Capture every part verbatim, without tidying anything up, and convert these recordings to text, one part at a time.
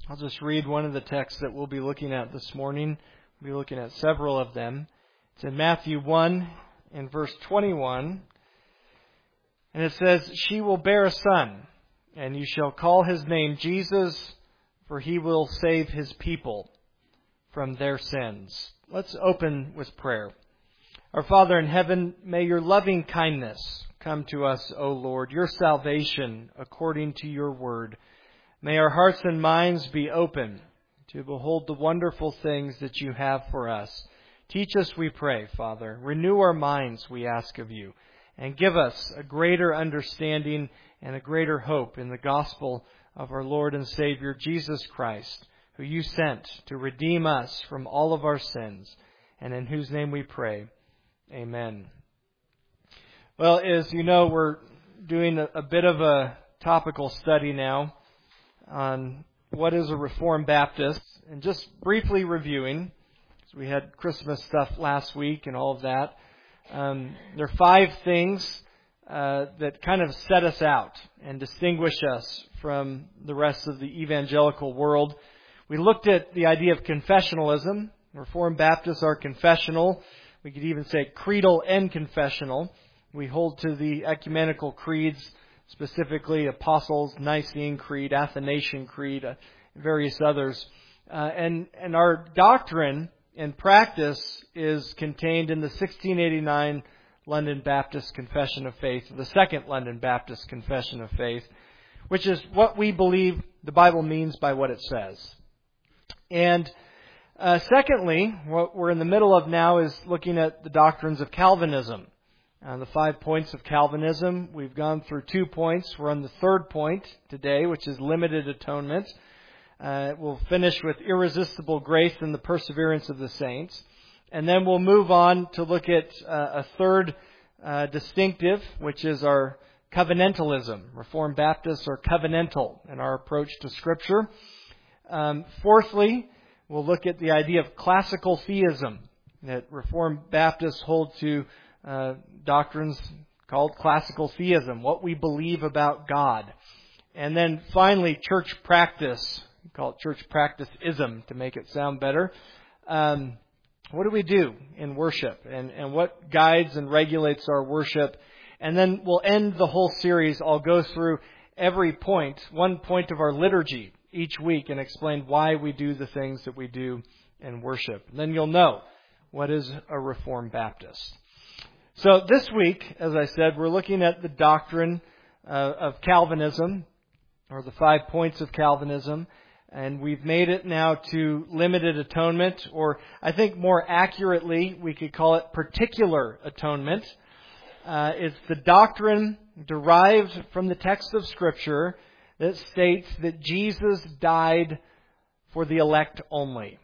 I'll just read one of the texts that we'll be looking at this morning. We'll be looking at several of them. It's in Matthew one, in verse twenty-one. And it says, "She will bear a son, and you shall call his name Jesus, for he will save his people from their sins." Let's open with prayer. Our Father in heaven, may your loving kindness come to us, O Lord, your salvation according to your word. May our hearts and minds be open to behold the wonderful things that you have for us. Teach us, we pray, Father. Renew our minds, we ask of you, and give us a greater understanding and a greater hope in the gospel of our Lord and Savior, Jesus Christ, who you sent to redeem us from all of our sins, and in whose name we pray. Amen. Well, as you know, we're doing a, a bit of a topical study now on what is a Reformed Baptist, and just briefly reviewing, because we had Christmas stuff last week and all of that. Um, there are five things uh, that kind of set us out and distinguish us from the rest of the evangelical world. We looked at the idea of confessionalism. Reformed Baptists are confessional. We could even say creedal and confessional. We hold to the ecumenical creeds, specifically Apostles' Nicene Creed, Athanasian Creed, uh, various others. Uh, and, and our doctrine and practice is contained in the sixteen eighty-nine London Baptist Confession of Faith, the Second London Baptist Confession of Faith, which is what we believe the Bible means by what it says. And uh, secondly, what we're in the middle of now is looking at the doctrines of Calvinism. Uh, the five points of Calvinism. We've gone through two points. We're on the third point today, which is limited atonement. Uh, we'll finish with irresistible grace and the perseverance of the saints. And then we'll move on to look at uh, a third uh, distinctive, which is our covenantalism. Reformed Baptists are covenantal in our approach to Scripture. Um, fourthly, we'll look at the idea of classical theism, that Reformed Baptists hold to Uh, doctrines called classical theism, what we believe about God. And then finally, church practice. We call it church practice-ism to make it sound better. Um, what do we do in worship? And, and what guides and regulates our worship? And then we'll end the whole series. I'll go through every point, one point of our liturgy each week, and explain why we do the things that we do in worship. And then you'll know what is a Reformed Baptist. So this week, as I said, we're looking at the doctrine uh, of Calvinism, or the five points of Calvinism, and we've made it now to limited atonement, or I think more accurately, we could call it particular atonement. Uh, it's the doctrine derived from the text of Scripture that states that Jesus died for the elect only.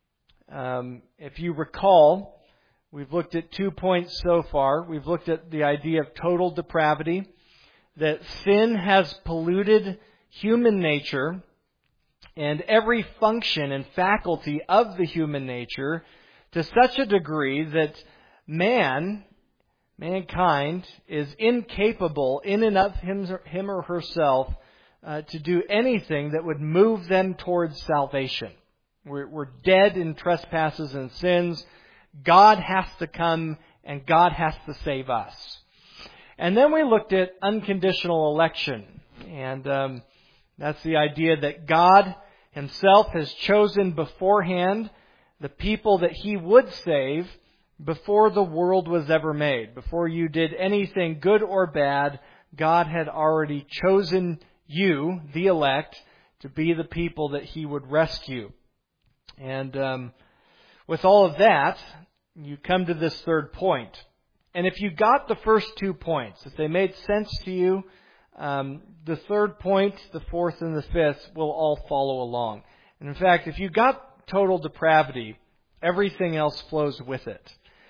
Um, if you recall, we've looked at two points so far. We've looked at the idea of total depravity, that sin has polluted human nature and every function and faculty of the human nature to such a degree that man, mankind, is incapable in and of him, him or herself uh, to do anything that would move them towards salvation. We're, we're dead in trespasses and sins. God has to come and God has to save us. And then we looked at unconditional election. And um, that's the idea that God Himself has chosen beforehand the people that He would save before the world was ever made. Before you did anything good or bad, God had already chosen you, the elect, to be the people that He would rescue. And um with all of that, you come to this third point. And if you got the first two points, if they made sense to you, um, the third point, the fourth, and the fifth will all follow along. And in fact, if you got total depravity, everything else flows with it.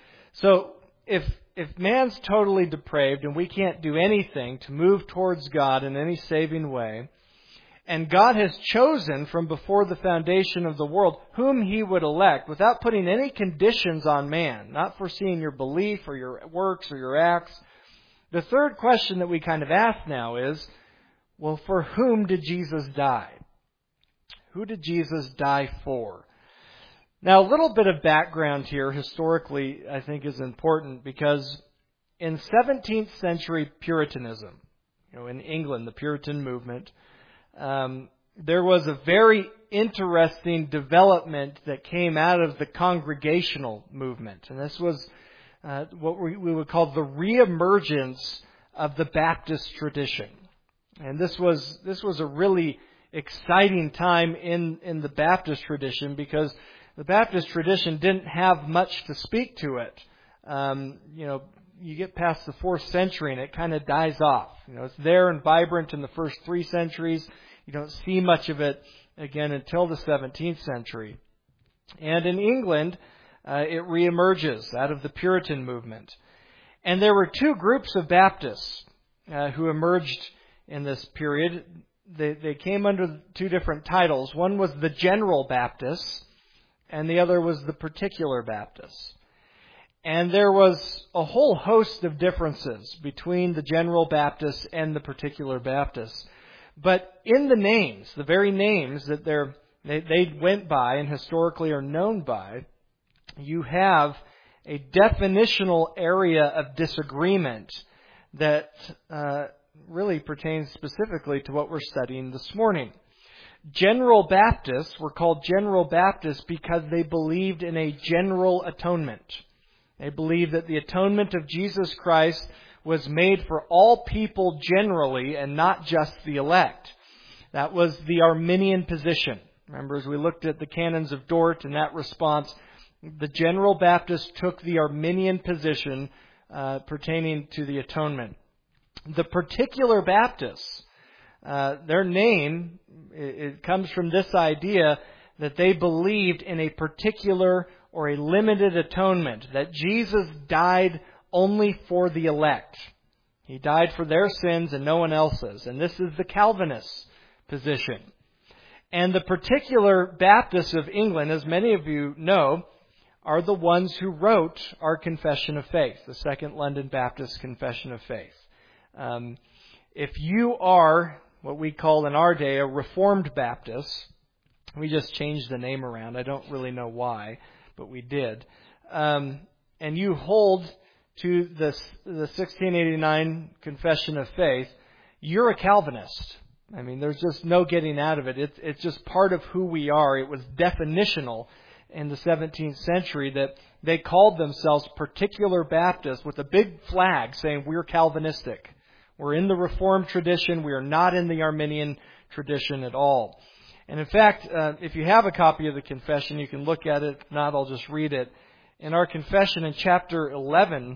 So if if man's totally depraved and we can't do anything to move towards God in any saving way, and God has chosen from before the foundation of the world whom He would elect without putting any conditions on man, not foreseeing your belief or your works or your acts. The third question that we kind of ask now is, well, for whom did Jesus die? Who did Jesus die for? Now, a little bit of background here historically, I think, is important because in seventeenth century Puritanism, you know, in England, the Puritan movement, um, there was a very interesting development that came out of the Congregational movement. And this was uh, what we, we would call the reemergence of the Baptist tradition. And this was this was a really exciting time in, in the Baptist tradition because the Baptist tradition didn't have much to speak to it. Um, you know, you get past the fourth century and it kind of dies off. You know, it's there and vibrant in the first three centuries. You don't see much of it again until the seventeenth century. And in England, uh, it reemerges out of the Puritan movement. And there were two groups of Baptists uh, who emerged in this period. They, they came under two different titles. One was the General Baptists, and the other was the Particular Baptists. And there was a whole host of differences between the General Baptists and the Particular Baptists. But in the names, the very names that they're, they, they went by and historically are known by, you have a definitional area of disagreement that uh, really pertains specifically to what we're studying this morning. General Baptists were called General Baptists because they believed in a general atonement. They believed that the atonement of Jesus Christ was made for all people generally and not just the elect. That was the Arminian position. Remember, as we looked at the canons of Dort in that response, the General Baptists took the Arminian position uh, pertaining to the atonement. The Particular Baptists, uh, their name, it, it comes from this idea that they believed in a particular or a limited atonement, that Jesus died only for the elect. He died for their sins and no one else's. And this is the Calvinist position. And the Particular Baptists of England, as many of you know, are the ones who wrote our Confession of Faith, the Second London Baptist Confession of Faith. Um, if you are what we call in our day a Reformed Baptist, we just changed the name around. I don't really know why, but we did. Um, and you hold to the, the sixteen eighty-nine Confession of Faith, you're a Calvinist. I mean, there's just no getting out of it. It's, it's just part of who we are. It was definitional in the seventeenth century that they called themselves Particular Baptists with a big flag saying we're Calvinistic. We're in the Reformed tradition. We are not in the Arminian tradition at all. And in fact, uh, if you have a copy of the confession, you can look at it. If not, I'll just read it. In our confession in chapter eleven,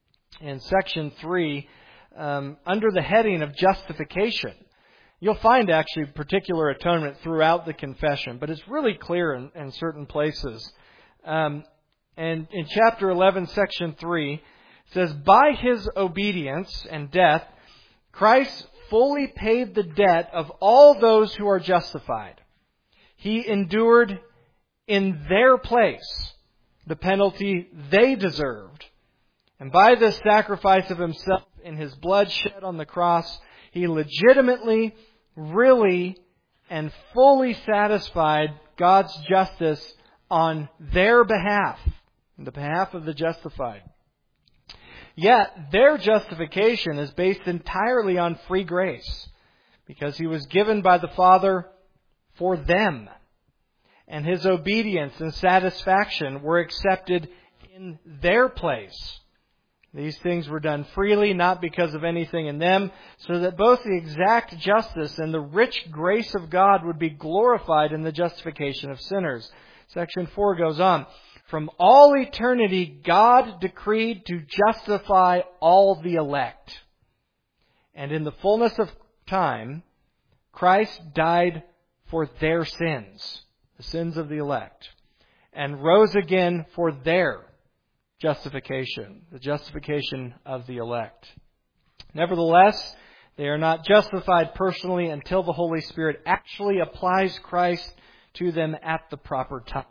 in section three, um, under the heading of justification, you'll find actually particular atonement throughout the confession, but it's really clear in, in certain places. Um, and in chapter eleven, section three, it says, by His obedience and death, Christ fully paid the debt of all those who are justified. He endured in their place the penalty they deserved. And by this sacrifice of Himself in His blood shed on the cross, He legitimately, really, and fully satisfied God's justice on their behalf, on the behalf of the justified. Yet, their justification is based entirely on free grace, because He was given by the Father for them. And His obedience and satisfaction were accepted in their place. These things were done freely, not because of anything in them, so that both the exact justice and the rich grace of God would be glorified in the justification of sinners. Section four goes on. From all eternity, God decreed to justify all the elect. And in the fullness of time, Christ died for their sins, the sins of the elect, and rose again for their justification, the justification of the elect. Nevertheless, they are not justified personally until the Holy Spirit actually applies Christ to them at the proper time.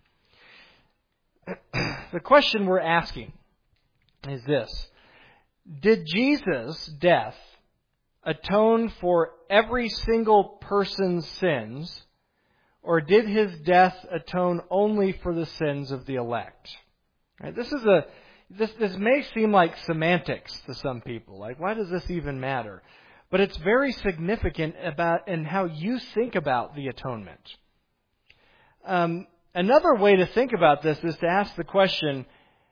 The question we're asking is this: did Jesus' death atone for every single person's sins, or did his death atone only for the sins of the elect? Right, this is a this this may seem like semantics to some people. Like, why does this even matter? But it's very significant about in how you think about the atonement. Um, another way to think about this is to ask the question,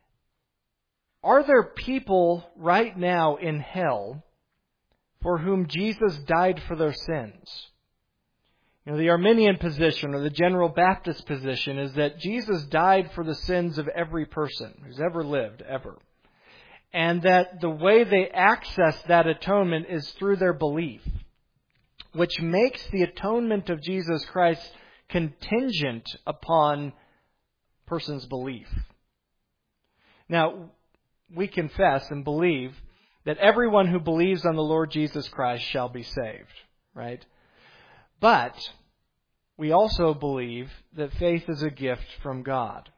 are there people right now in hell for whom Jesus died for their sins? You know, the Arminian position or the General Baptist position is that Jesus died for the sins of every person who's ever lived, ever. And that the way they access that atonement is through their belief, which makes the atonement of Jesus Christ contingent upon a person's belief. Now, we confess and believe that everyone who believes on the Lord Jesus Christ shall be saved, right? But we also believe that faith is a gift from God,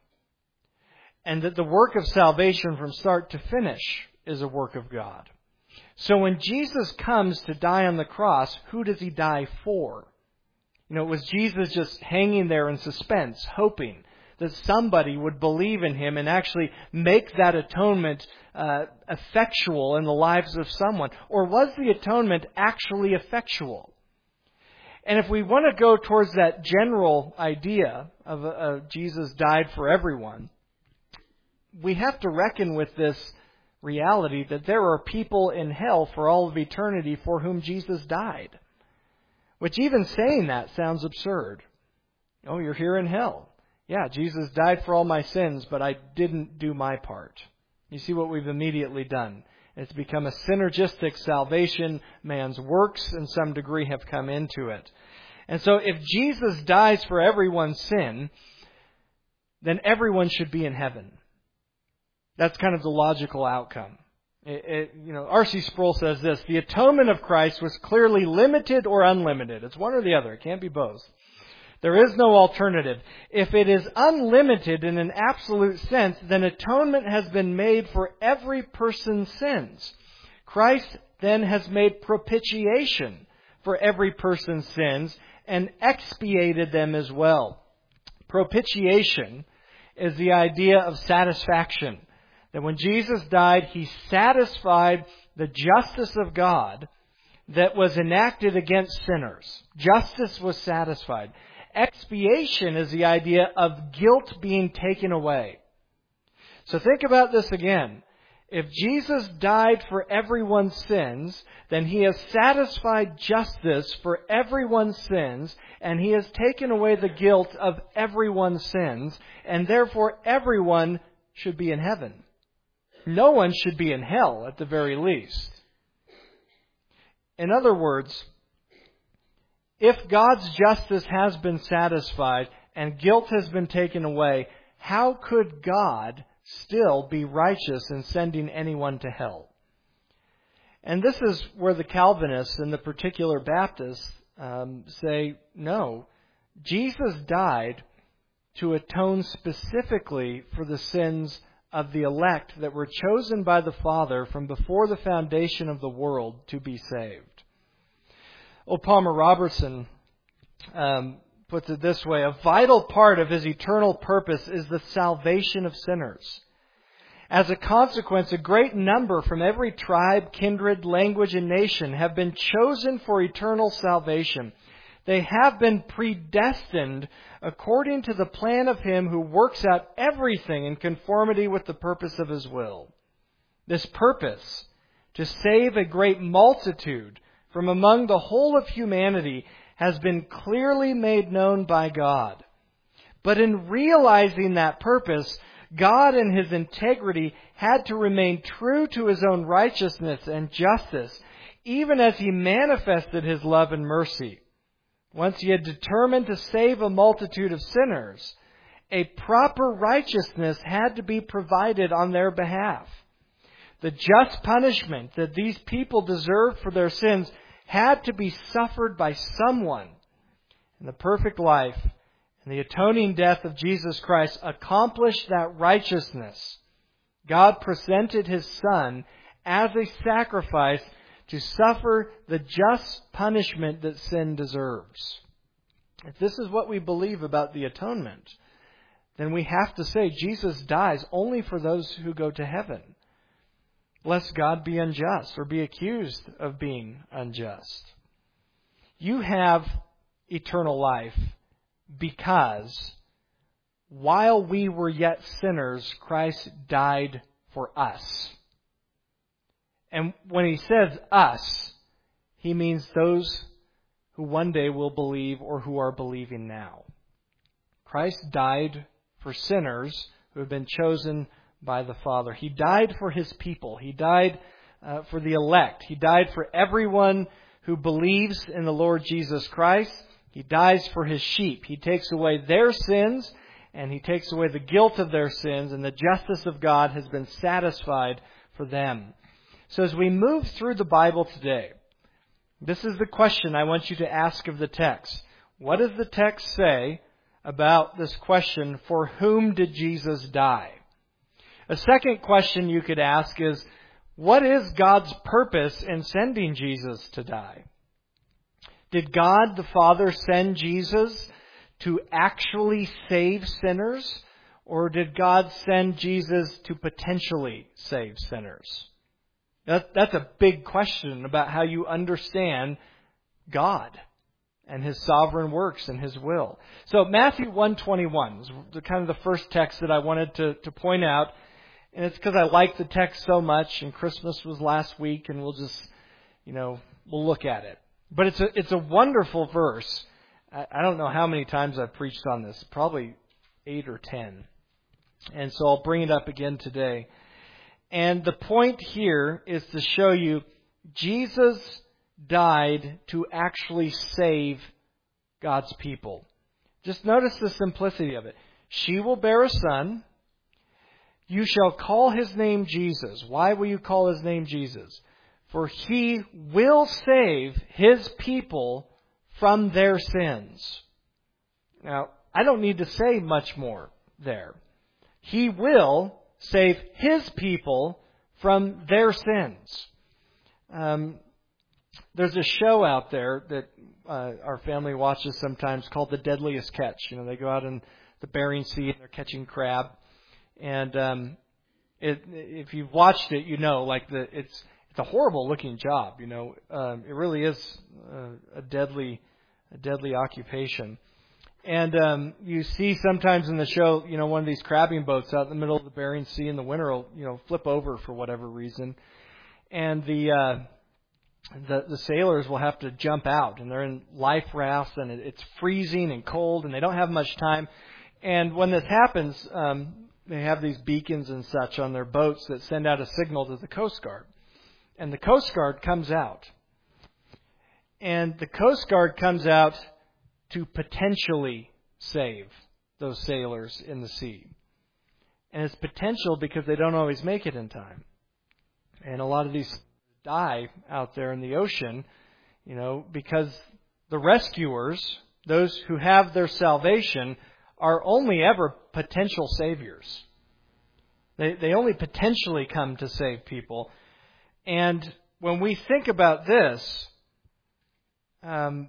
and that the work of salvation from start to finish is a work of God. So when Jesus comes to die on the cross, who does he die for? You know, was Jesus just hanging there in suspense, hoping that somebody would believe in him and actually make that atonement uh, effectual in the lives of someone? Or was the atonement actually effectual? And if we want to go towards that general idea of uh, Jesus died for everyone, we have to reckon with this reality that there are people in hell for all of eternity for whom Jesus died. Which even saying that sounds absurd. Oh, you're here in hell. Yeah, Jesus died for all my sins, but I didn't do my part. You see what we've immediately done. It's become a synergistic salvation. Man's works, in some degree, have come into it. And so if Jesus dies for everyone's sin, then everyone should be in heaven. That's kind of the logical outcome. It, it, you know, R C Sproul says this: the atonement of Christ was clearly limited or unlimited. It's one or the other. It can't be both. There is no alternative. If it is unlimited in an absolute sense, then atonement has been made for every person's sins. Christ then has made propitiation for every person's sins and expiated them as well. Propitiation is the idea of satisfaction. That when Jesus died, he satisfied the justice of God that was enacted against sinners. Justice was satisfied. Expiation is the idea of guilt being taken away. So think about this again. If Jesus died for everyone's sins, then he has satisfied justice for everyone's sins, and he has taken away the guilt of everyone's sins, and therefore everyone should be in heaven. No one should be in hell, at the very least. In other words, if God's justice has been satisfied and guilt has been taken away, how could God still be righteous in sending anyone to hell? And this is where the Calvinists and the particular Baptists um, say, no, Jesus died to atone specifically for the sins of the elect that were chosen by the Father from before the foundation of the world to be saved. O. Palmer Robertson um, puts it this way: a vital part of his eternal purpose is the salvation of sinners. As a consequence, a great number from every tribe, kindred, language, and nation have been chosen for eternal salvation. They have been predestined according to the plan of Him who works out everything in conformity with the purpose of His will. This purpose, to save a great multitude from among the whole of humanity, has been clearly made known by God. But in realizing that purpose, God in His integrity had to remain true to His own righteousness and justice, even as He manifested His love and mercy. Once He had determined to save a multitude of sinners, a proper righteousness had to be provided on their behalf. The just punishment that these people deserved for their sins had to be suffered by someone. And the perfect life and the atoning death of Jesus Christ accomplished that righteousness. God presented His Son as a sacrifice to suffer the just punishment that sin deserves. if this is what we believe about the atonement, then we have to say Jesus dies only for those who go to heaven, lest God be unjust or be accused of being unjust. You have eternal life because while we were yet sinners, Christ died for us. And when he says us, he means those who one day will believe or who are believing now. Christ died for sinners who have been chosen by the Father. He died for his people. He died uh, for the elect. He died for everyone who believes in the Lord Jesus Christ. He dies for his sheep. He takes away their sins, and he takes away the guilt of their sins, and the justice of God has been satisfied for them. So as we move through the Bible today, this is the question I want you to ask of the text. What does the text say about this question, for whom did Jesus die? A second question you could ask is, what is God's purpose in sending Jesus to die? Did God the Father send Jesus to actually save sinners, or did God send Jesus to potentially save sinners? That, that's a big question about how you understand God and his sovereign works and his will. So Matthew one twenty-one is the, kind of the first text that I wanted to, to point out. And it's because I like the text so much, and Christmas was last week, and we'll just, you know, we'll look at it. But it's a, it's a wonderful verse. I, I don't know how many times I've preached on this, probably eight or ten. And so I'll bring it up again today. And the point here is to show you Jesus died to actually save God's people. Just notice the simplicity of it. She will bear a son. You shall call his name Jesus. Why will you call his name Jesus? For he will save his people from their sins. Now, I don't need to say much more there. He will save his people from their sins. Um, there's a show out there that uh, our family watches sometimes called The Deadliest Catch. You know, they go out in the Bering Sea and they're catching crab. And um, it, if you've watched it, you know, like the it's it's a horrible looking job. You know, um, it really is a, a deadly a deadly occupation. And um, you see sometimes in the show, you know, one of these crabbing boats out in the middle of the Bering Sea in the winter will, you know, flip over for whatever reason, and the uh, the the sailors will have to jump out, and they're in life rafts, and it, it's freezing and cold, and they don't have much time. And when this happens, um, they have these beacons and such on their boats that send out a signal to the Coast Guard, and the Coast Guard comes out, and the Coast Guard comes out to potentially save those sailors in the sea. And it's potential because they don't always make it in time. And a lot of these die out there in the ocean, you know, because the rescuers, those who have their salvation, are only ever potential saviors. They, they only potentially come to save people. And when we think about this, um,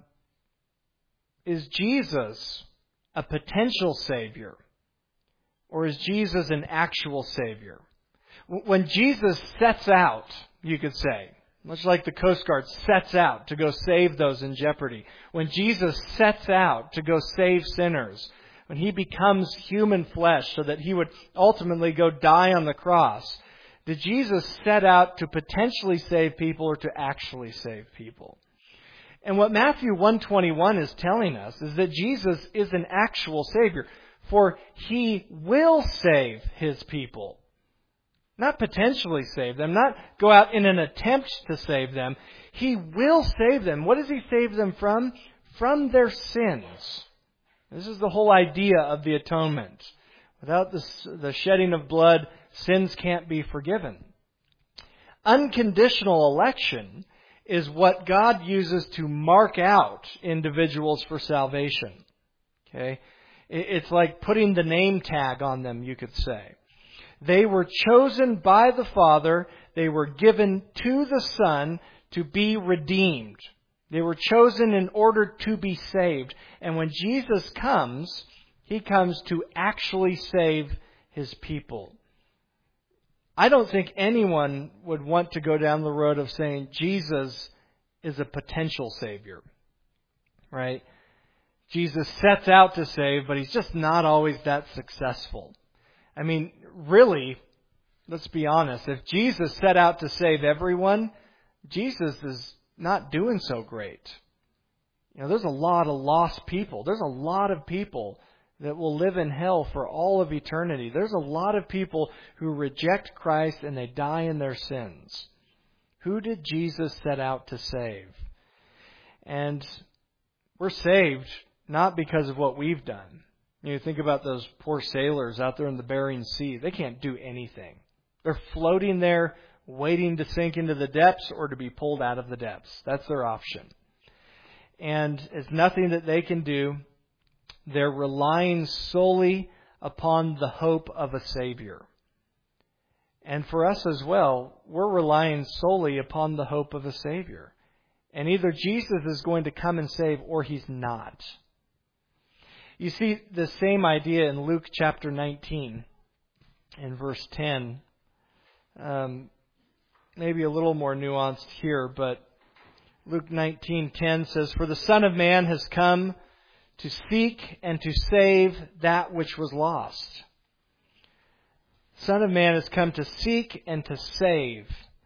is Jesus a potential Savior? Or is Jesus an actual Savior? When Jesus sets out, you could say, much like the Coast Guard sets out to go save those in jeopardy. When Jesus sets out to go save sinners, when he becomes human flesh so that he would ultimately go die on the cross, did Jesus set out to potentially save people or to actually save people? And what Matthew one twenty-one is telling us is that Jesus is an actual Savior, for he will save his people. Not potentially save them, not go out in an attempt to save them. He will save them. What does he save them from? From their sins. This is the whole idea of the atonement. Without the, the shedding of blood, sins can't be forgiven. Unconditional election is what God uses to mark out individuals for salvation. Okay? It's like putting the name tag on them, you could say. They were chosen by the Father. They were given to the Son to be redeemed. They were chosen in order to be saved. And when Jesus comes, He comes to actually save His people. I don't think anyone would want to go down the road of saying Jesus is a potential Savior. Right? Jesus sets out to save, but He's just not always that successful. I mean, really, let's be honest. If Jesus set out to save everyone, Jesus is not doing so great. You know, there's a lot of lost people. There's a lot of people that will live in hell for all of eternity. There's a lot of people who reject Christ and they die in their sins. Who did Jesus set out to save? And we're saved not because of what we've done. You know, think about those poor sailors out there in the Bering Sea. They can't do anything. They're floating there, waiting to sink into the depths or to be pulled out of the depths. That's their option. And it's nothing that they can do. They're relying solely upon the hope of a Savior. And for us as well, we're relying solely upon the hope of a Savior. And either Jesus is going to come and save or He's not. You see the same idea in Luke chapter nineteen and verse ten. Um, maybe a little more nuanced here, but Luke nineteen ten says, "For the Son of Man has come to seek and to save that which was lost." Son of Man has come to seek and to save.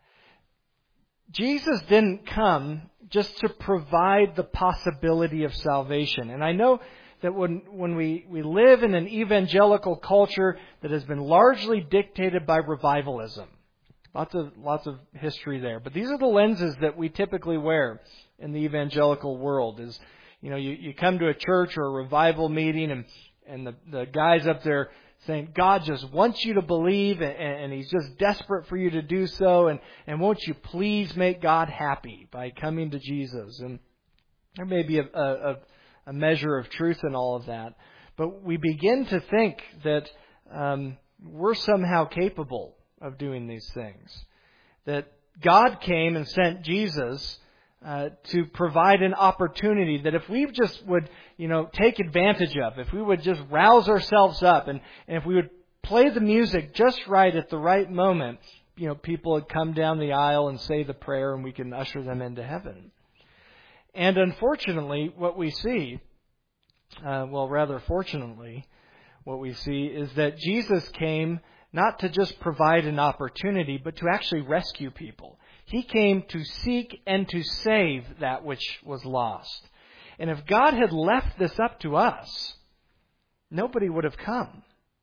Jesus didn't come just to provide the possibility of salvation. And I know that when, when we, we live in an evangelical culture that has been largely dictated by revivalism, lots of, lots of history there. But these are the lenses that we typically wear in the evangelical world is, you know, you, you come to a church or a revival meeting and, and the, the guy's up there saying, God just wants you to believe and, and He's just desperate for you to do so. And, and won't you please make God happy by coming to Jesus? And there may be a, a, a measure of truth in all of that. But we begin to think that um, we're somehow capable of doing these things. That God came and sent Jesus Uh, to provide an opportunity that if we just would, you know, take advantage of, if we would just rouse ourselves up and, and if we would play the music just right at the right moment, you know, people would come down the aisle and say the prayer and we can usher them into heaven. And unfortunately, what we see, uh, well, rather fortunately, what we see is that Jesus came not to just provide an opportunity, but to actually rescue people. He came to seek and to save that which was lost. And if God had left this up to us, nobody would have come.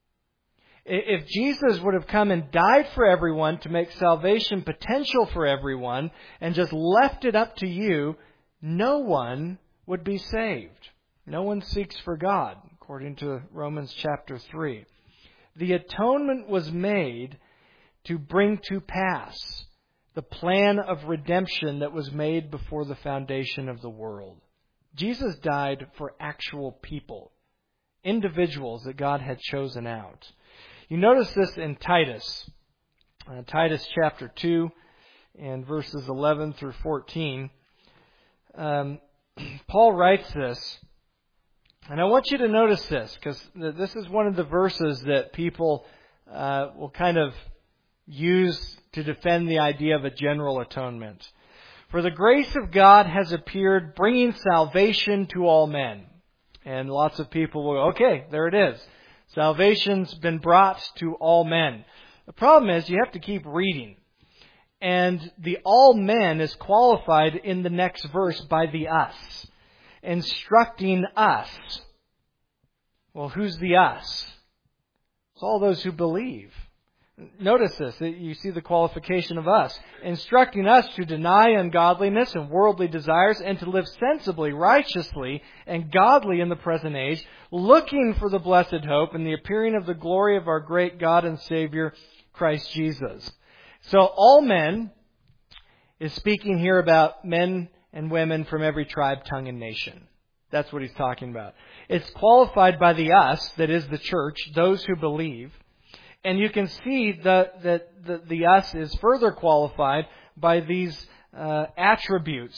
If Jesus would have come and died for everyone to make salvation potential for everyone and just left it up to you, no one would be saved. No one seeks for God, according to Romans chapter three. The atonement was made to bring to pass the plan of redemption that was made before the foundation of the world. Jesus died for actual people, individuals that God had chosen out. You notice this in Titus, uh, Titus chapter two and verses eleven through fourteen. Um, Paul writes this, and I want you to notice this, because this is one of the verses that people uh, will kind of use to defend the idea of a general atonement. "For the grace of God has appeared, bringing salvation to all men." And lots of people will go, okay, there it is. Salvation's been brought to all men. The problem is you have to keep reading. And the all men is qualified in the next verse by the us. Instructing us. Well, who's the us? It's all those who believe. Notice this. You see the qualification of us. Instructing us to deny ungodliness and worldly desires and to live sensibly, righteously, and godly in the present age, looking for the blessed hope and the appearing of the glory of our great God and Savior, Christ Jesus. So all men is speaking here about men and women from every tribe, tongue, and nation. That's what he's talking about. It's qualified by the us, that is the church, those who believe. And you can see that the, the, the us is further qualified by these uh, attributes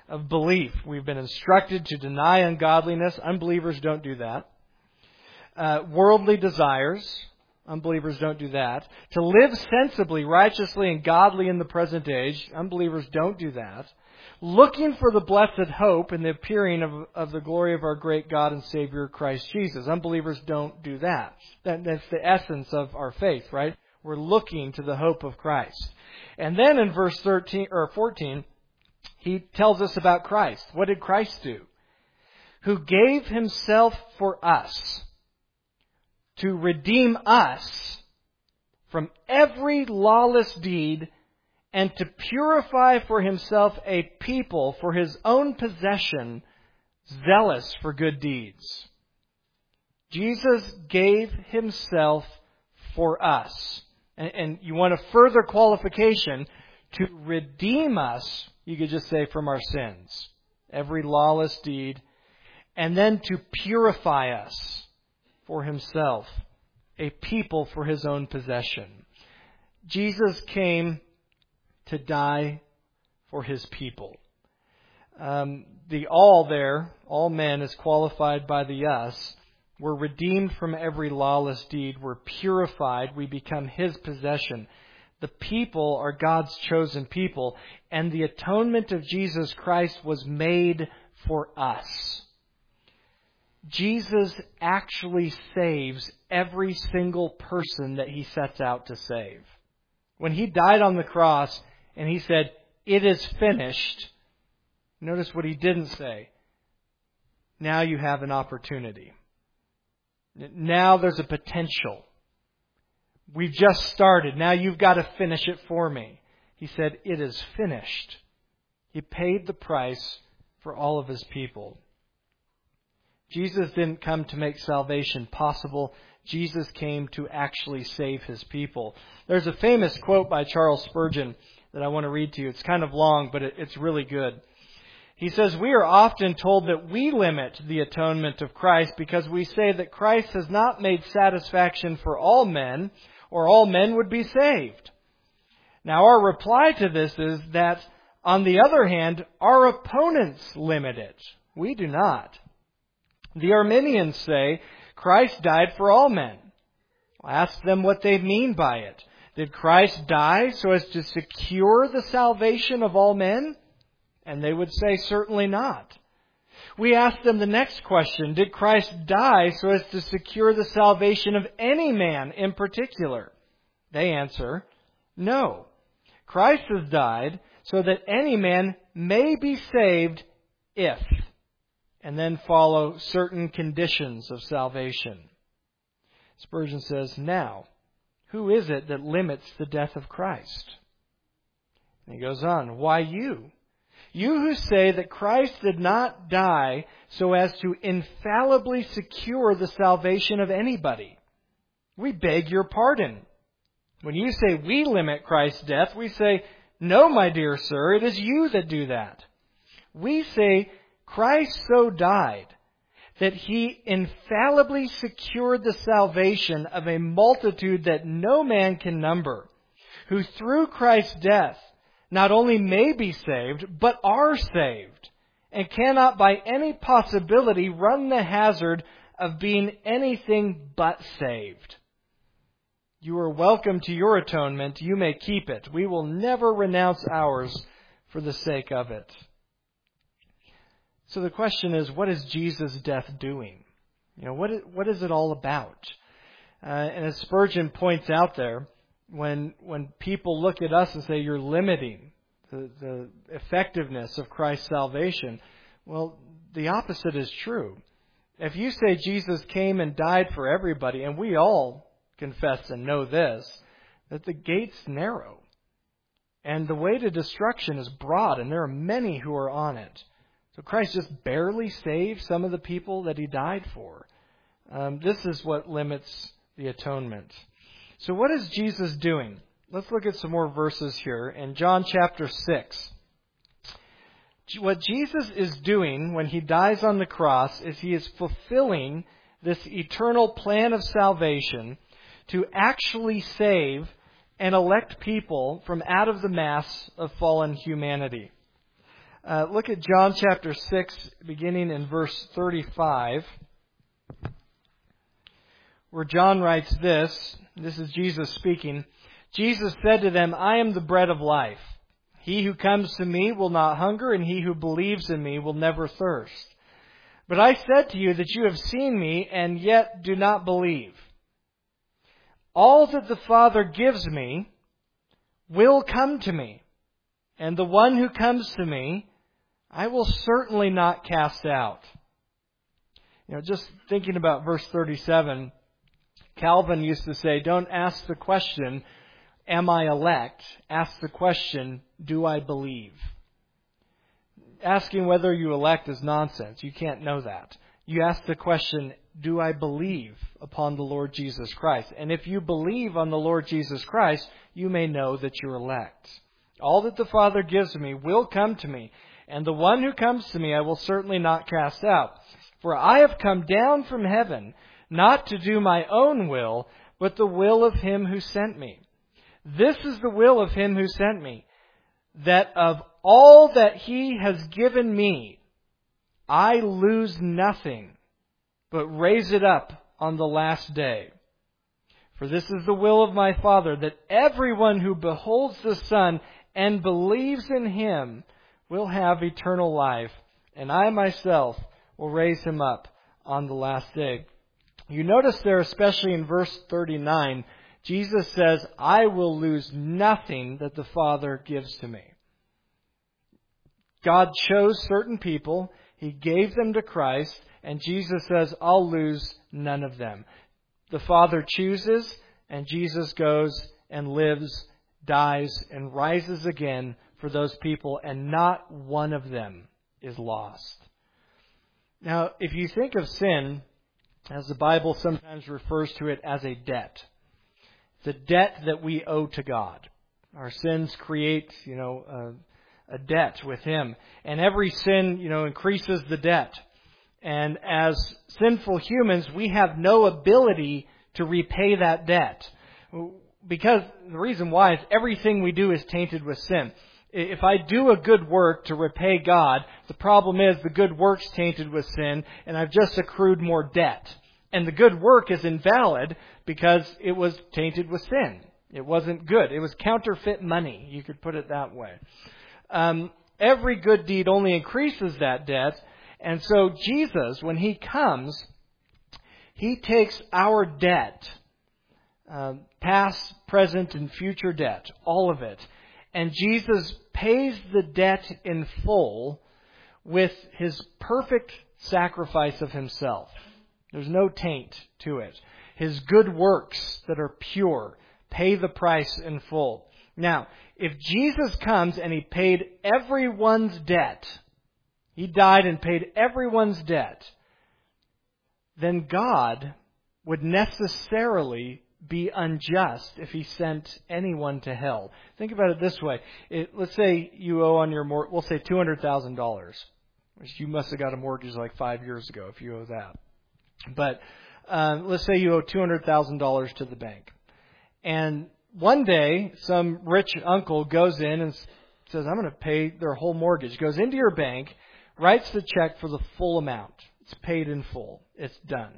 of belief. We've been instructed to deny ungodliness. Unbelievers don't do that. Uh, worldly desires. Unbelievers don't do that. To live sensibly, righteously, and godly in the present age. Unbelievers don't do that. Looking for the blessed hope and the appearing of, of the glory of our great God and Savior Christ Jesus. Unbelievers don't do that. that. That's the essence of our faith, right? We're looking to the hope of Christ. And then in verse thirteen or fourteen, he tells us about Christ. What did Christ do? Who gave himself for us to redeem us from every lawless deed and to purify for himself a people for his own possession, zealous for good deeds. Jesus gave himself for us. And, and you want a further qualification to redeem us, you could just say from our sins, every lawless deed, and then to purify us for himself, a people for his own possession. Jesus came to die for his people. Um, the all there, all men, is qualified by the us. We're redeemed from every lawless deed. We're purified. We become his possession. The people are God's chosen people, and the atonement of Jesus Christ was made for us. Jesus actually saves every single person that he sets out to save. When he died on the cross and he said, "It is finished," notice what he didn't say. Now you have an opportunity. Now there's a potential. We've just started. Now you've got to finish it for me. He said, "It is finished." He paid the price for all of his people. Jesus didn't come to make salvation possible. Jesus came to actually save his people. There's a famous quote by Charles Spurgeon that I want to read to you. It's kind of long, but it's really good. He says, "We are often told that we limit the atonement of Christ because we say that Christ has not made satisfaction for all men, or all men would be saved. Now our reply to this is that, on the other hand, our opponents limit it. We do not. The Arminians say Christ died for all men. Ask them what they mean by it. Did Christ die so as to secure the salvation of all men? And they would say, certainly not. We ask them the next question. Did Christ die so as to secure the salvation of any man in particular? They answer, no. Christ has died so that any man may be saved if, and then follow certain conditions of salvation. Spurgeon says, now, who is it that limits the death of Christ? And he goes on, why you? You who say that Christ did not die so as to infallibly secure the salvation of anybody. We beg your pardon. When you say we limit Christ's death, we say, no, my dear sir, it is you that do that. We say Christ so died that he infallibly secured the salvation of a multitude that no man can number, who through Christ's death not only may be saved, but are saved, and cannot by any possibility run the hazard of being anything but saved. You are welcome to your atonement. You may keep it. We will never renounce ours for the sake of it. So the question is, what is Jesus' death doing? You know, what is, what is it all about? Uh, and as Spurgeon points out there, when when people look at us and say, you're limiting the, the effectiveness of Christ's salvation, well, the opposite is true. If you say Jesus came and died for everybody, and we all confess and know this, that the gate's narrow, and the way to destruction is broad, and there are many who are on it. So Christ just barely saved some of the people that he died for. Um, this is what limits the atonement. So what is Jesus doing? Let's look at some more verses here in John chapter six. What Jesus is doing when he dies on the cross is he is fulfilling this eternal plan of salvation to actually save and elect people from out of the mass of fallen humanity. Uh, look at John chapter six, beginning in verse thirty-five, where John writes this. This is Jesus speaking. Jesus said to them, I am the bread of life. He who comes to me will not hunger, and he who believes in me will never thirst. But I said to you that you have seen me, and yet do not believe. All that the Father gives me will come to me, and the one who comes to me, I will certainly not cast out. You know, just thinking about verse thirty-seven, Calvin used to say, don't ask the question, am I elect? Ask the question, do I believe? Asking whether you elect is nonsense. You can't know that. You ask the question, do I believe upon the Lord Jesus Christ? And if you believe on the Lord Jesus Christ, you may know that you're elect. All that the Father gives me will come to me, and the one who comes to me I will certainly not cast out. For I have come down from heaven, not to do my own will, but the will of him who sent me. This is the will of him who sent me, that of all that he has given me, I lose nothing, but raise it up on the last day. For this is the will of my Father, that everyone who beholds the Son and believes in him will have eternal life, and I myself will raise him up on the last day. You notice there, especially in verse thirty-nine, Jesus says, I will lose nothing that the Father gives to me. God chose certain people. He gave them to Christ. And Jesus says, I'll lose none of them. The Father chooses, and Jesus goes and lives, dies, and rises again for those people. And not one of them is lost. Now, if you think of sin, as the Bible sometimes refers to it as a debt. The debt that we owe to God. Our sins create, you know, a, a debt with Him. And every sin, you know, increases the debt. And as sinful humans, we have no ability to repay that debt. Because the reason why is everything we do is tainted with sin. If I do a good work to repay God, the problem is the good work's tainted with sin, and I've just accrued more debt. And the good work is invalid because it was tainted with sin. It wasn't good. It was counterfeit money. You could put it that way. Um, every good deed only increases that debt. And so Jesus, when He comes, He takes our debt, uh, past, present, and future debt, all of it. And Jesus pays the debt in full with His perfect sacrifice of Himself. There's no taint to it. His good works that are pure pay the price in full. Now, if Jesus comes and He paid everyone's debt, He died and paid everyone's debt, then God would necessarily be unjust if He sent anyone to hell. Think about it this way. It, let's say you owe on your mortgage, we'll say two hundred thousand dollars. Which you must have got a mortgage like five years ago if you owe that. But um, let's say you owe two hundred thousand dollars to the bank. And one day, some rich uncle goes in and says, I'm going to pay their whole mortgage. Goes into your bank, writes the check for the full amount. It's paid in full. It's done.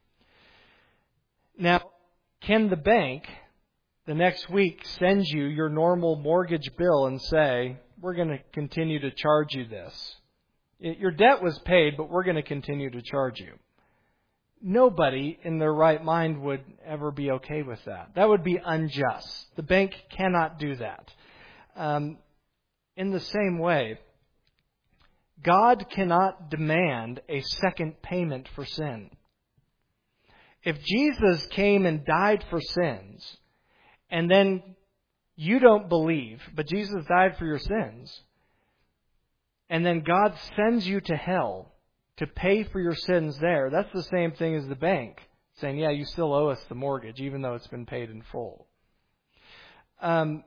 Now, can the bank the next week send you your normal mortgage bill and say, we're going to continue to charge you this? Your debt was paid, but we're going to continue to charge you. Nobody in their right mind would ever be okay with that. That would be unjust. The bank cannot do that. Um, in the same way, God cannot demand a second payment for sin. If Jesus came and died for sins, and then you don't believe, but Jesus died for your sins, and then God sends you to hell to pay for your sins there, that's the same thing as the bank saying, yeah, you still owe us the mortgage, even though it's been paid in full. Um,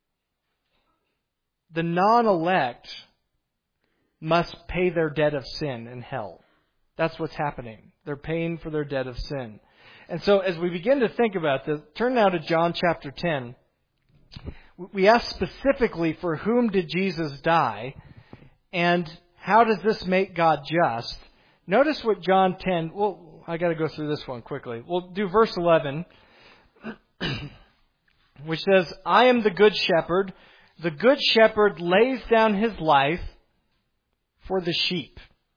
the non-elect must pay their debt of sin in hell. That's what's happening. They're paying for their debt of sin. And so as we begin to think about this, turn now to John chapter ten. We ask specifically, for whom did Jesus die? And how does this make God just? Notice what John ten, well, I got to go through this one quickly. We'll do verse eleven, which says, I am the good shepherd. The good shepherd lays down his life for the sheep.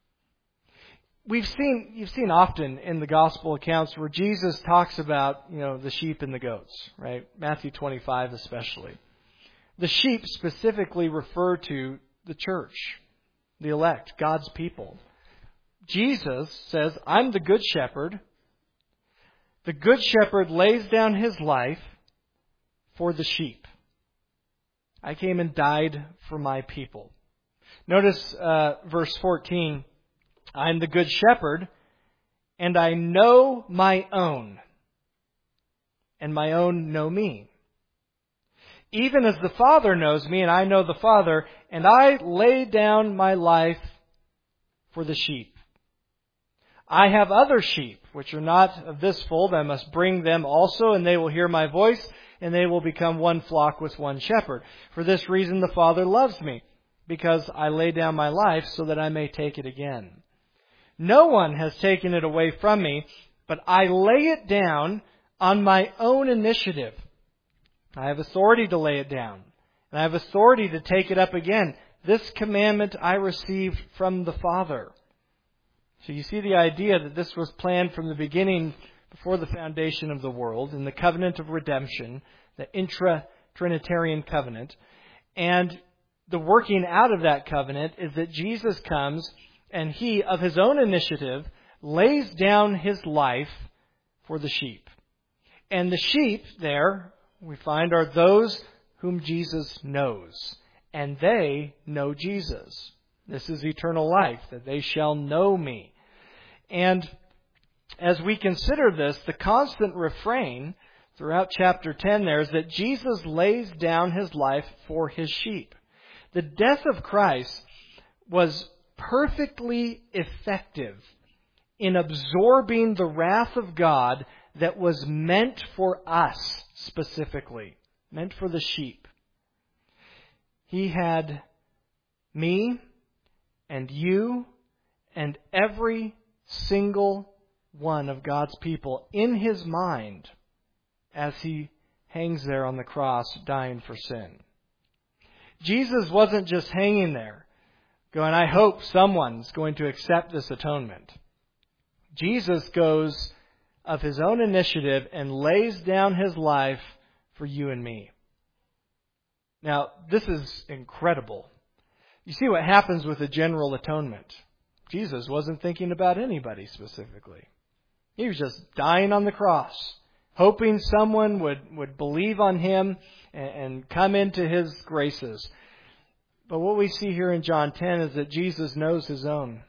We've seen, you've seen often in the gospel accounts where Jesus talks about, you know, the sheep and the goats, right? Matthew twenty-five especially. The sheep specifically refer to the church, the elect, God's people. Jesus says, I'm the good shepherd. The good shepherd lays down his life for the sheep. I came and died for my people. Notice uh, verse fourteen. I'm the good shepherd, and I know my own, and my own know me. Even as the Father knows me, and I know the Father, and I lay down my life for the sheep. I have other sheep, which are not of this fold. I must bring them also, and they will hear my voice, and they will become one flock with one shepherd. For this reason the Father loves me, because I lay down my life so that I may take it again. No one has taken it away from me, but I lay it down on my own initiative. I have authority to lay it down, and I have authority to take it up again. This commandment I received from the Father. So you see the idea that this was planned from the beginning, before the foundation of the world, in the covenant of redemption, the intra-Trinitarian covenant. And the working out of that covenant is that Jesus comes and He, of His own initiative, lays down His life for the sheep. And the sheep there, we find, are those whom Jesus knows. And they know Jesus. This is eternal life, that they shall know me. And as we consider this, the constant refrain throughout chapter ten there is that Jesus lays down His life for His sheep. The death of Christ was perfectly effective in absorbing the wrath of God that was meant for us specifically, meant for the sheep. He had me and you and every single one of God's people in His mind as He hangs there on the cross dying for sin. Jesus wasn't just hanging there going, I hope someone's going to accept this atonement. Jesus goes of His own initiative and lays down His life for you and me. Now, this is incredible. You see what happens with the general atonement. Jesus wasn't thinking about anybody specifically. He was just dying on the cross, hoping someone would, would believe on Him and, and come into His graces. But what we see here in John ten is that Jesus knows His own.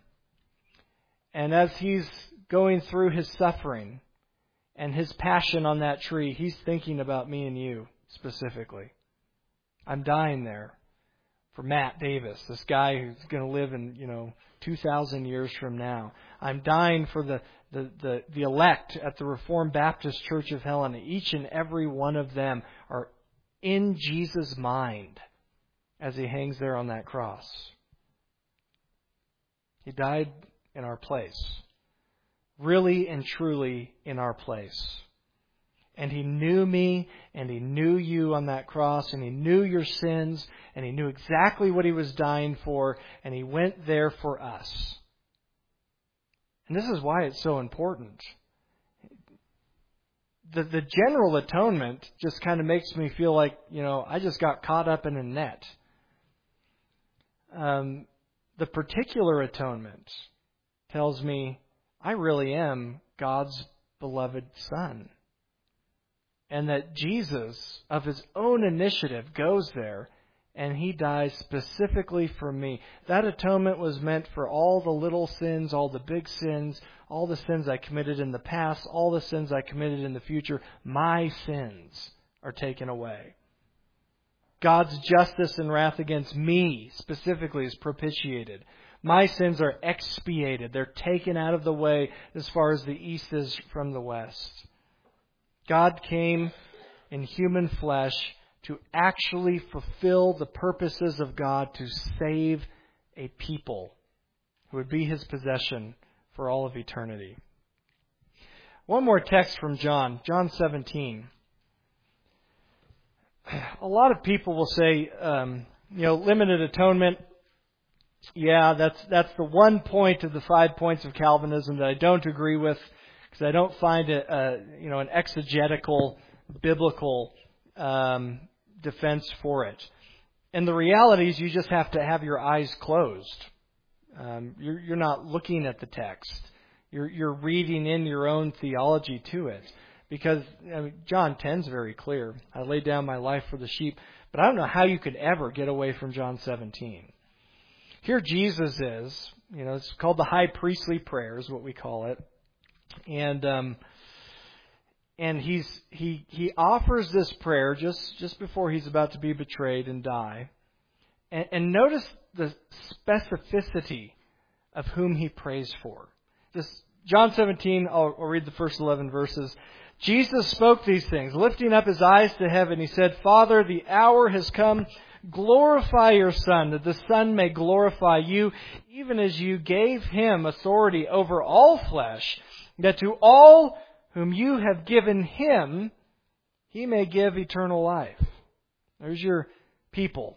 And as He's going through His suffering and His passion on that tree, He's thinking about me and you specifically. I'm dying there for Matt Davis, this guy who's going to live in, you know, two thousand years from now. I'm dying for the, the, the, the elect at the Reformed Baptist Church of Helena. Each and every one of them are in Jesus' mind as He hangs there on that cross. He died in our place. Really and truly in our place. And He knew me, and He knew you on that cross, and He knew your sins, and He knew exactly what He was dying for, and He went there for us. And this is why it's so important. The, the general atonement just kind of makes me feel like, you know, I just got caught up in a net. Um, the particular atonement tells me I really am God's beloved Son. And that Jesus, of His own initiative, goes there and He dies specifically for me. That atonement was meant for all the little sins, all the big sins, all the sins I committed in the past, all the sins I committed in the future. My sins are taken away. God's justice and wrath against me specifically is propitiated. My sins are expiated. They're taken out of the way as far as the east is from the west. God came in human flesh to actually fulfill the purposes of God to save a people who would be His possession for all of eternity. One more text from John, John seventeen. A lot of people will say, um, you know, limited atonement. Yeah, that's that's the one point of the five points of Calvinism that I don't agree with, because I don't find it, a, you know, an exegetical, biblical um, defense for it. And the reality is, you just have to have your eyes closed. Um, you're, you're not looking at the text. You're, you're reading in your own theology to it. Because I mean, John ten is very clear. I laid down my life for the sheep. But I don't know how you could ever get away from John seventeen. Here Jesus is. You know, it's called the high priestly prayer, is what we call it. And um, and he's he he offers this prayer just, just before he's about to be betrayed and die. And, and notice the specificity of whom he prays for. Just John seventeen, I'll, I'll read the first eleven verses. Jesus spoke these things, lifting up His eyes to heaven. He said, Father, the hour has come. Glorify your Son, that the Son may glorify you, even as you gave Him authority over all flesh, that to all whom you have given Him, He may give eternal life. There's your people.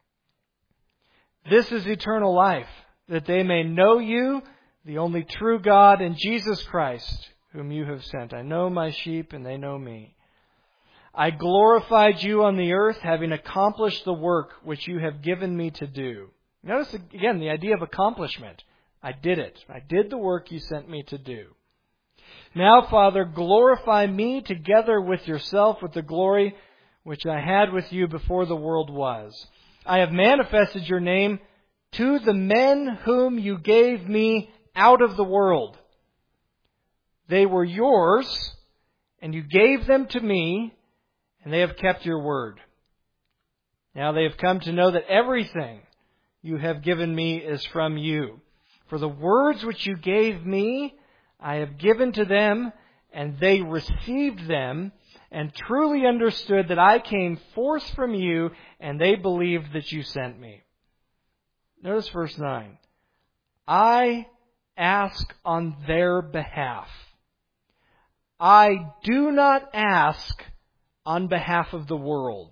This is eternal life, that they may know you, the only true God, and Jesus Christ, whom you have sent. I know my sheep, and they know me. I glorified you on the earth, having accomplished the work which you have given me to do. Notice again the idea of accomplishment. I did it. I did the work you sent me to do. Now, Father, glorify me together with yourself with the glory which I had with you before the world was. I have manifested your name to the men whom you gave me out of the world. They were yours, and you gave them to me, and they have kept your word. Now they have come to know that everything you have given me is from you. For the words which you gave me, I have given to them, and they received them, and truly understood that I came forth from you, and they believed that you sent me. Notice verse nine. I ask on their behalf. I do not ask on behalf of the world,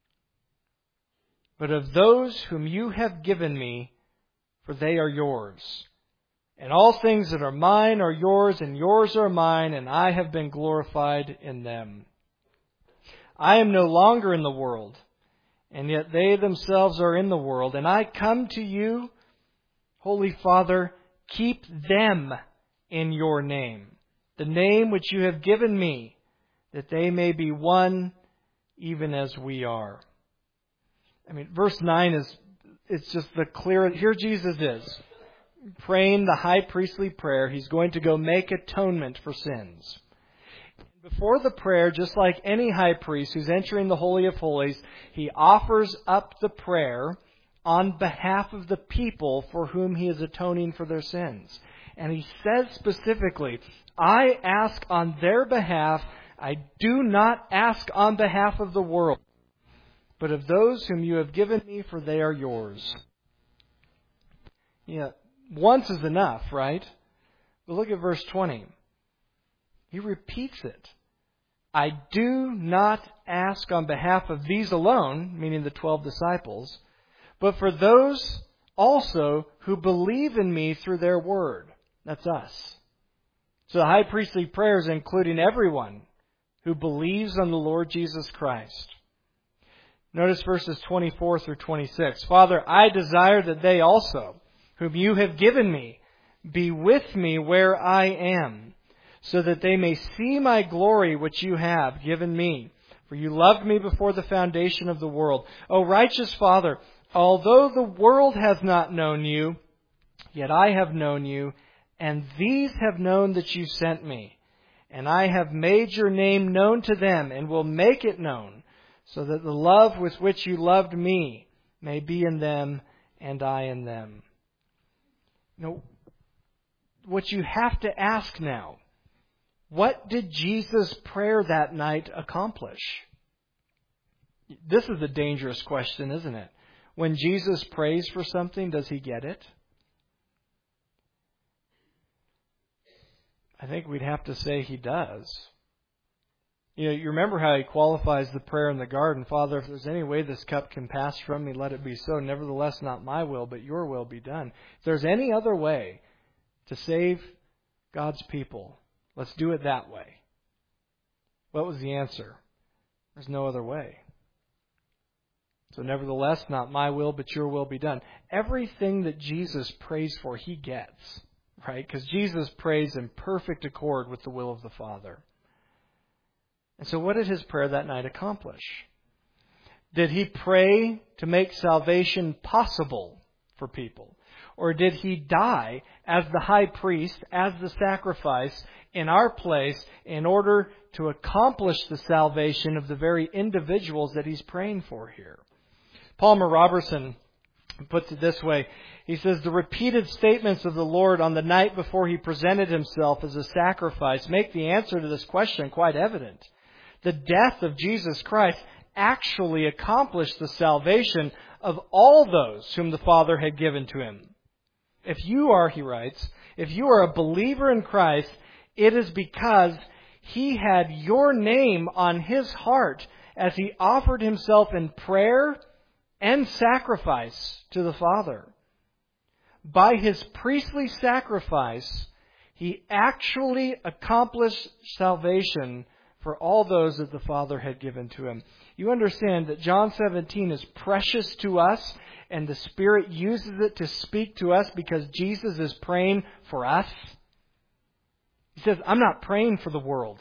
but of those whom you have given me, for they are yours. And all things that are mine are yours, and yours are mine, and I have been glorified in them. I am no longer in the world, and yet they themselves are in the world. And I come to you, Holy Father, keep them in your name, the name which you have given me, that they may be one even as we are. I mean, verse nine is, it's just the clear, here Jesus is, praying the high priestly prayer. He's going to go make atonement for sins. Before the prayer, just like any high priest who's entering the Holy of Holies, he offers up the prayer on behalf of the people for whom he is atoning for their sins. And he says specifically, I ask on their behalf. I do not ask on behalf of the world, but of those whom you have given me, for they are yours. Yeah, once is enough, right? But look at verse twenty. He repeats it. I do not ask on behalf of these alone, meaning the twelve disciples, but for those also who believe in me through their word. That's us. So the high priestly prayer is including everyone who believes on the Lord Jesus Christ. Notice verses twenty-four through twenty-six. Father, I desire that they also, whom you have given me, be with me where I am, so that they may see my glory which you have given me. For you loved me before the foundation of the world. O righteous Father, although the world has not known you, yet I have known you, and these have known that you sent me. And I have made your name known to them, and will make it known, so that the love with which you loved me may be in them, and I in them. You know, what you have to ask now, what did Jesus' prayer that night accomplish? This is a dangerous question, isn't it? when Jesus prays for something, does He get it? I think we'd have to say He does. You know, you remember how He qualifies the prayer in the garden, Father, if there's any way this cup can pass from me, let it be so. Nevertheless, not my will, but your will be done. If there's any other way to save God's people, let's do it that way. What was the answer? There's no other way. So nevertheless, not my will, but your will be done. Everything that Jesus prays for, He gets, right? Because Jesus prays in perfect accord with the will of the Father. And so what did His prayer that night accomplish? Did He pray to make salvation possible for people? Or did He die as the high priest, as the sacrifice in our place in order to accomplish the salvation of the very individuals that He's praying for here? Palmer Robertson puts it this way. He says, the repeated statements of the Lord on the night before He presented Himself as a sacrifice make the answer to this question quite evident. The death of Jesus Christ actually accomplished the salvation of all those whom the Father had given to Him. If you are, he writes, if you are a believer in Christ, it is because He had your name on His heart as He offered Himself in prayer and sacrifice to the Father. By His priestly sacrifice, He actually accomplished salvation for all those that the Father had given to Him. You understand that John seventeen is precious to us, and the Spirit uses it to speak to us because Jesus is praying for us. He says, I'm not praying for the world.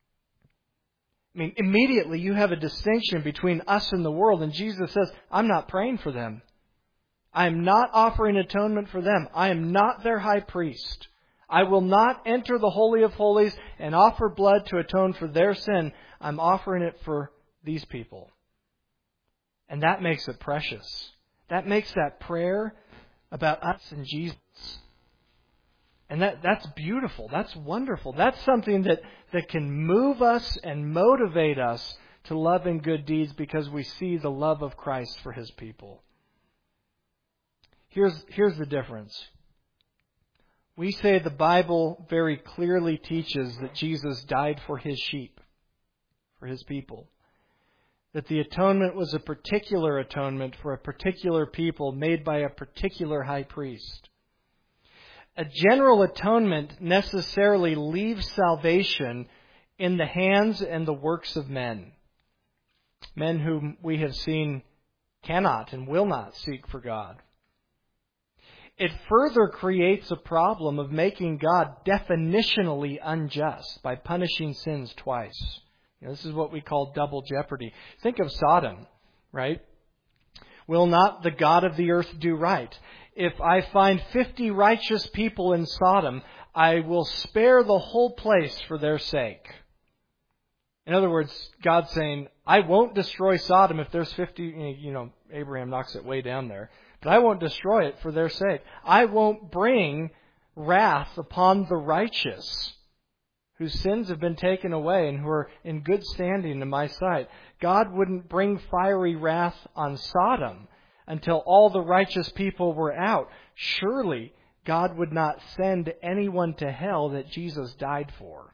I mean, immediately you have a distinction between us and the world, and Jesus says, I'm not praying for them. I am not offering atonement for them. I am not their high priest. I will not enter the Holy of Holies and offer blood to atone for their sin. I'm offering it for these people. And that makes it precious. That makes that prayer about us and Jesus. And that, that's beautiful. That's wonderful. That's something that, that can move us and motivate us to love and good deeds because we see the love of Christ for His people. Here's, here's the difference. We say the Bible very clearly teaches that Jesus died for His sheep, for His people. That the atonement was a particular atonement for a particular people made by a particular high priest. A general atonement necessarily leaves salvation in the hands and the works of men. Men whom we have seen cannot and will not seek for God. It further creates a problem of making God definitionally unjust by punishing sins twice. You know, this is what we call double jeopardy. Think of Sodom, right? Will not the God of the earth do right? If I find fifty righteous people in Sodom, I will spare the whole place for their sake. In other words, God's saying, I won't destroy Sodom if there's fifty, you know, Abraham knocks it way down there. But I won't destroy it for their sake. I won't bring wrath upon the righteous whose sins have been taken away and who are in good standing in my sight. God wouldn't bring fiery wrath on Sodom until all the righteous people were out. Surely God would not send anyone to hell that Jesus died for.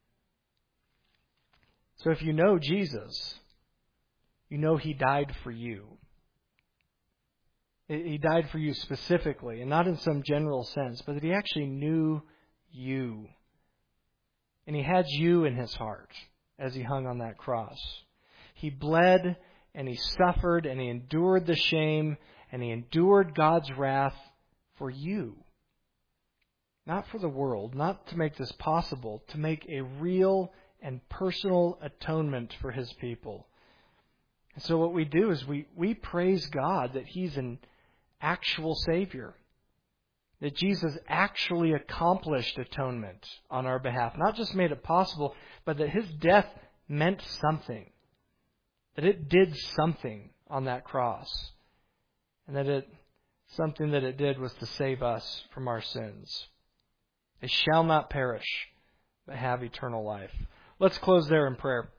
So if you know Jesus, you know He died for you. He died for you specifically, and not in some general sense, but that He actually knew you. And He had you in His heart as He hung on that cross. He bled, and He suffered, and He endured the shame, and He endured God's wrath for you. Not for the world, not to make this possible, to make a real and personal atonement for His people. And so what we do is we, we praise God that He's an actual Savior. That Jesus actually accomplished atonement on our behalf. Not just made it possible, but that His death meant something. That it did something on that cross. And that it something that it did was to save us from our sins. They shall not perish, but have eternal life. Let's close there in prayer.